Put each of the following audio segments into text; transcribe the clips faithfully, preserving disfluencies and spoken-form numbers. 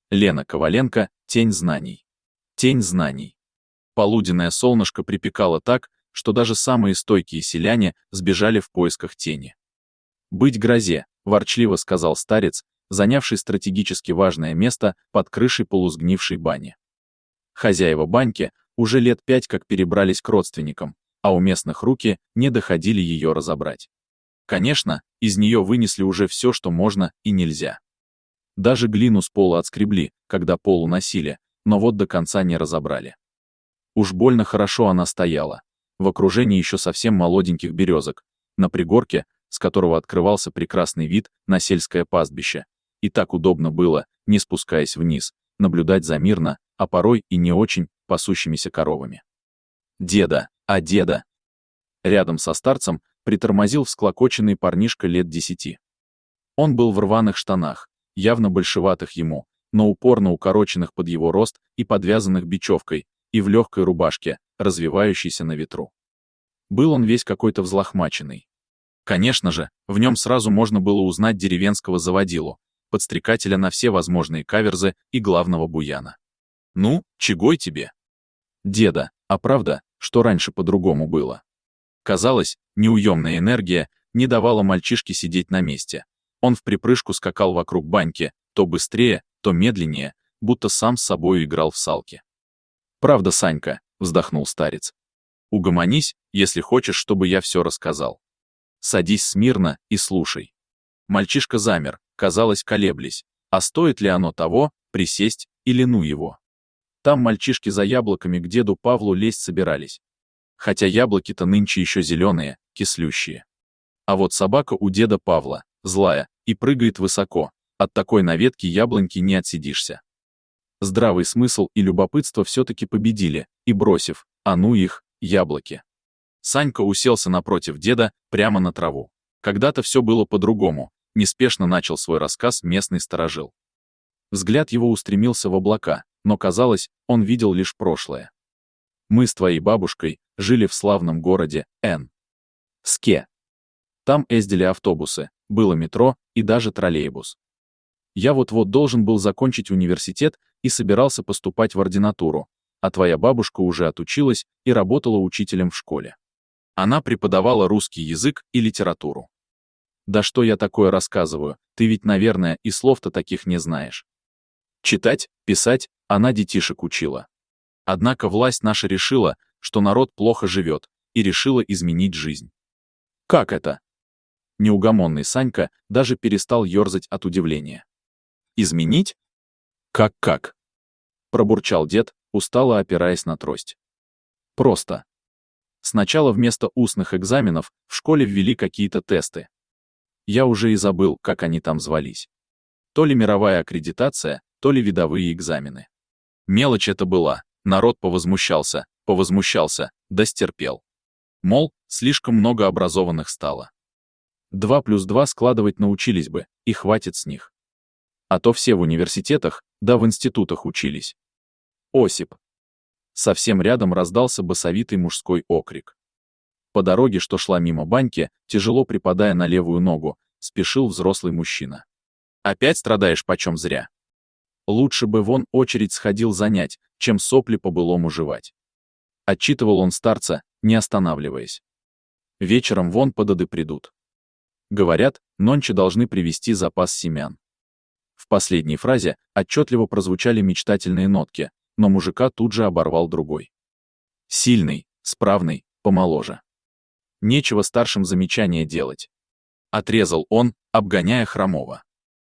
Лена Коваленко, «Тень знаний». Тень знаний. Полуденное солнышко припекало так, что даже самые стойкие селяне сбежали в поисках тени. «Быть грозе», — ворчливо сказал старец, занявший стратегически важное место под крышей полусгнившей бани. Хозяева баньки уже лет пять как перебрались к родственникам, а у местных руки не доходили ее разобрать. Конечно, из нее вынесли уже все, что можно и нельзя. Даже глину с пола отскребли, когда пол уносили, но вот до конца не разобрали. Уж больно хорошо она стояла, в окружении еще совсем молоденьких березок, на пригорке, с которого открывался прекрасный вид на сельское пастбище, и так удобно было, не спускаясь вниз, наблюдать за мирно, а порой и не очень, пасущимися коровами. Деда, а деда! Рядом со старцем притормозил всклокоченный парнишка лет десяти. Он был в рваных штанах, явно большеватых ему, но упорно укороченных под его рост и подвязанных бечевкой, и в легкой рубашке, развивающейся на ветру. Был он весь какой-то взлохмаченный. Конечно же, в нем сразу можно было узнать деревенского заводилу, подстрекателя на все возможные каверзы и главного буяна. «Ну, чегой тебе?» «Деда, а правда, что раньше по-другому было?» Казалось, неуемная энергия не давала мальчишке сидеть на месте. Он вприпрыжку скакал вокруг баньки, то быстрее, то медленнее, будто сам с собой играл в салки. «Правда, Санька», — вздохнул старец. «Угомонись, если хочешь, чтобы я все рассказал. Садись смирно и слушай». Мальчишка замер, казалось, колеблись, а стоит ли оно того, присесть или ну его. Там мальчишки за яблоками к деду Павлу лезть собирались. Хотя яблоки-то нынче еще зеленые, кислющие. А вот собака у деда Павла, злая, и прыгает высоко, от такой на ветке яблоньки не отсидишься. Здравый смысл и любопытство все-таки победили, и бросив, а ну их, яблоки. Санька уселся напротив деда, прямо на траву. Когда-то все было по-другому, неспешно начал свой рассказ местный сторожил. Взгляд его устремился в облака, но казалось, он видел лишь прошлое. Мы с твоей бабушкой жили в славном городе Н. Ске. Там ездили автобусы, было метро и даже троллейбус. Я вот-вот должен был закончить университет и собирался поступать в ординатуру, а твоя бабушка уже отучилась и работала учителем в школе. Она преподавала русский язык и литературу. Да что я такое рассказываю, ты ведь, наверное, и слов-то таких не знаешь. Читать, писать она детишек учила. Однако власть наша решила, что народ плохо живет, и решила изменить жизнь. Как это? Неугомонный Санька даже перестал ерзать от удивления. Изменить? Как-как? Пробурчал дед, устало опираясь на трость. Просто. Сначала вместо устных экзаменов в школе ввели какие-то тесты. Я уже и забыл, как они там звались. То ли мировая аккредитация, то ли видовые экзамены. Мелочь это была, народ повозмущался, повозмущался, да стерпел. Мол, слишком много образованных стало. Два плюс два складывать научились бы, и хватит с них. А то все в университетах, да в институтах учились. Осип. Совсем рядом раздался басовитый мужской окрик. По дороге, что шла мимо баньки, тяжело припадая на левую ногу, спешил взрослый мужчина. Опять страдаешь почем зря? Лучше бы вон очередь сходил занять, чем сопли по-былому жевать. Отчитывал он старца, не останавливаясь. Вечером вон подады придут. Говорят, нонче должны привезти запас семян. В последней фразе отчетливо прозвучали мечтательные нотки, но мужика тут же оборвал другой. Сильный, справный, помоложе. Нечего старшим замечания делать. Отрезал он, обгоняя хромого.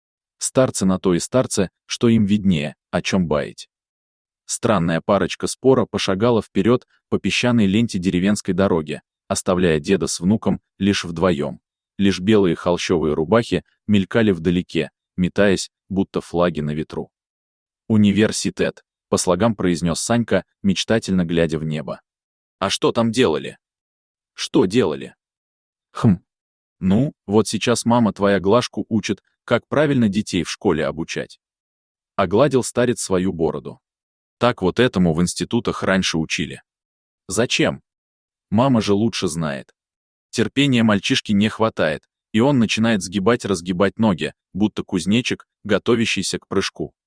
Старцы на то и старцы, что им виднее, о чем баять. Странная парочка спора пошагала вперед по песчаной ленте деревенской дороги, оставляя деда с внуком лишь вдвоем. Лишь белые холщовые рубахи мелькали вдалеке, метаясь, будто флаги на ветру. «Университет», — по слогам произнес Санька, мечтательно глядя в небо. «А что там делали?» «Что делали?» «Хм. Ну, вот сейчас мама твоя Глашку учит, как правильно детей в школе обучать». Огладил старец свою бороду. «Так вот этому в институтах раньше учили». «Зачем? Мама же лучше знает. Терпения мальчишки не хватает, и он начинает сгибать-разгибать ноги, будто кузнечик, готовящийся к прыжку.